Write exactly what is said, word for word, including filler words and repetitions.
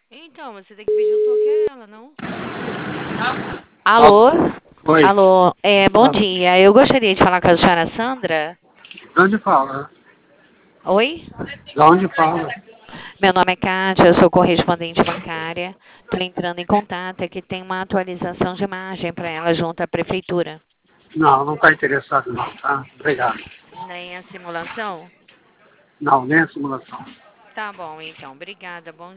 Então, você tem que pedir um toque a ela, não? Alô? Alô? Oi. Alô, é, bom Ah, dia. Eu gostaria de falar com a senhora Sandra. de onde fala? Oi? De onde fala? Meu nome é Kátia, eu sou correspondente bancária. Estou entrando em contato, é que tem uma atualização de imagem para ela junto à prefeitura. Não, não está interessado não, tá? Obrigado. Nem a simulação? Não, nem a simulação. Tá bom, então. Obrigada. Bom